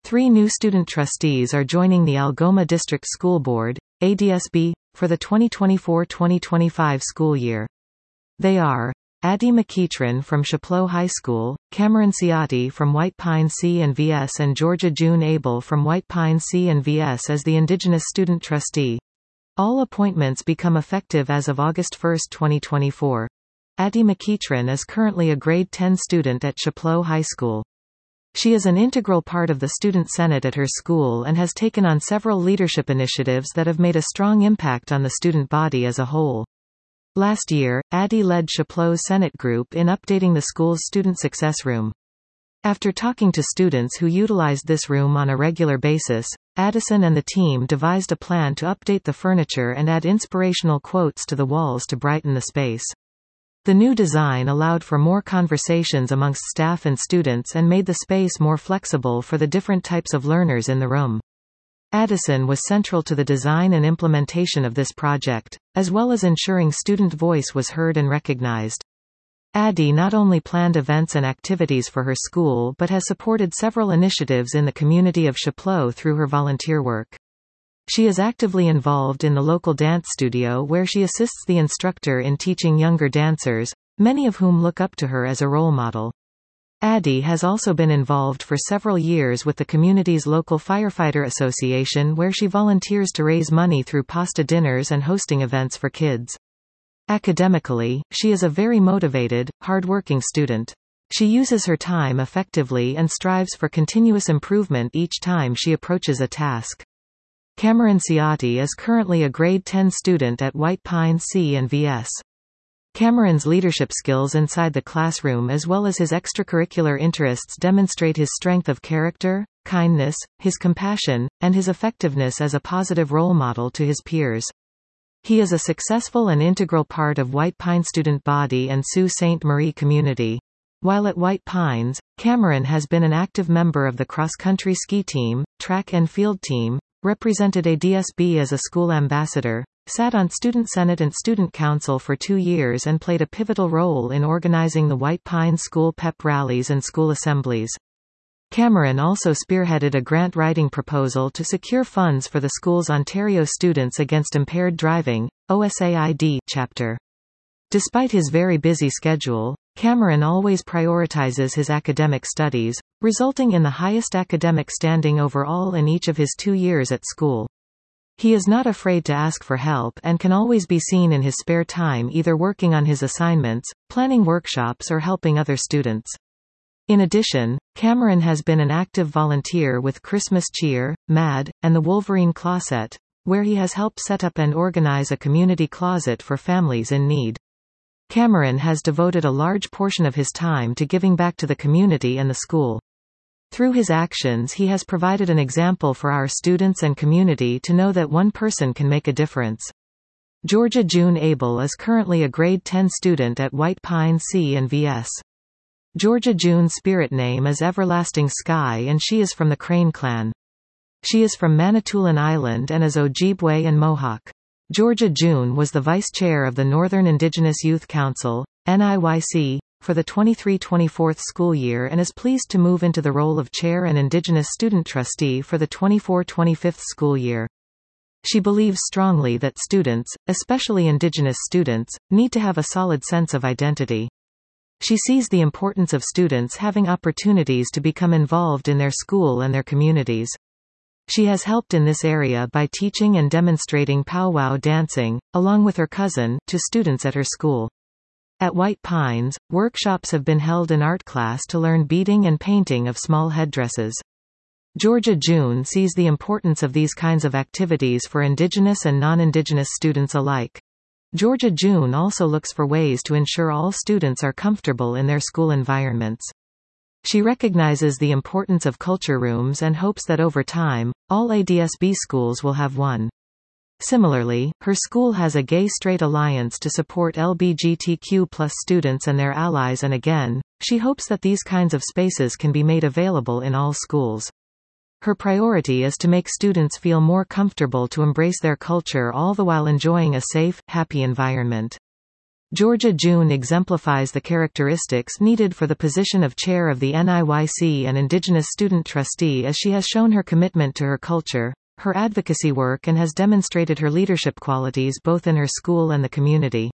3 new student trustees are joining the Algoma District School Board, ADSB, for the 2024-2025 school year. They are Adi McEachran from Chapleau High School, Cameron Ciati from White Pine C and VS, and Georgia June Abel from White Pine C and VS as the Indigenous Student Trustee. All appointments become effective as of August 1, 2024. Adi McEachran is currently a grade 10 student at Chapleau High School. She is an integral part of the Student Senate at her school and has taken on several leadership initiatives that have made a strong impact on the student body as a whole. Last year, Adi led Chapleau's Senate group in updating the school's Student Success Room. After talking to students who utilized this room on a regular basis, Addison and the team devised a plan to update the furniture and add inspirational quotes to the walls to brighten the space. The new design allowed for more conversations amongst staff and students and made the space more flexible for the different types of learners in the room. Addison was central to the design and implementation of this project, as well as ensuring student voice was heard and recognized. Adi not only planned events and activities for her school but has supported several initiatives in the community of Chapleau through her volunteer work. She is actively involved in the local dance studio where she assists the instructor in teaching younger dancers, many of whom look up to her as a role model. Adi has also been involved for several years with the community's local firefighter association where she volunteers to raise money through pasta dinners and hosting events for kids. Academically, she is a very motivated, hard-working student. She uses her time effectively and strives for continuous improvement each time she approaches a task. Cameron Ciati is currently a grade 10 student at White Pine C and VS. Cameron's leadership skills inside the classroom as well as his extracurricular interests demonstrate his strength of character, kindness, his compassion, and his effectiveness as a positive role model to his peers. He is a successful and integral part of White Pine student body and Sault Ste. Marie community. While at White Pines, Cameron has been an active member of the cross-country ski team, track and field team, represented ADSB as a school ambassador, sat on Student Senate and Student Council for 2 years and played a pivotal role in organizing the White Pine School pep rallies and school assemblies. Cameron also spearheaded a grant writing proposal to secure funds for the school's Ontario Students Against Impaired Driving, OSAID, chapter. Despite his very busy schedule, Cameron always prioritizes his academic studies, resulting in the highest academic standing overall in each of his 2 years at school. He is not afraid to ask for help and can always be seen in his spare time either working on his assignments, planning workshops or helping other students. In addition, Cameron has been an active volunteer with Christmas Cheer, MAD, and the Wolverine Closet, where he has helped set up and organize a community closet for families in need. Cameron has devoted a large portion of his time to giving back to the community and the school. Through his actions he has provided an example for our students and community to know that one person can make a difference. Georgia June Abel is currently a grade 10 student at White Pine C and VS. Georgia June's spirit name is Everlasting Sky and she is from the Crane clan. She is from Manitoulin Island and is Ojibwe and Mohawk. Georgia June was the vice chair of the Northern Indigenous Youth Council, NIYC, for the 23-24 school year and is pleased to move into the role of chair and Indigenous student trustee for the 24-25 school year. She believes strongly that students, especially Indigenous students, need to have a solid sense of identity. She sees the importance of students having opportunities to become involved in their school and their communities. She has helped in this area by teaching and demonstrating powwow dancing, along with her cousin, to students at her school. At White Pines, workshops have been held in art class to learn beading and painting of small headdresses. Georgia June sees the importance of these kinds of activities for Indigenous and non-Indigenous students alike. Georgia June also looks for ways to ensure all students are comfortable in their school environments. She recognizes the importance of culture rooms and hopes that over time, all ADSB schools will have one. Similarly, her school has a gay-straight alliance to support LGBTQ+ students and their allies, and again, she hopes that these kinds of spaces can be made available in all schools. Her priority is to make students feel more comfortable to embrace their culture all the while enjoying a safe, happy environment. Georgia June exemplifies the characteristics needed for the position of chair of the NIYC and Indigenous Student Trustee, as she has shown her commitment to her culture, her advocacy work, and has demonstrated her leadership qualities both in her school and the community.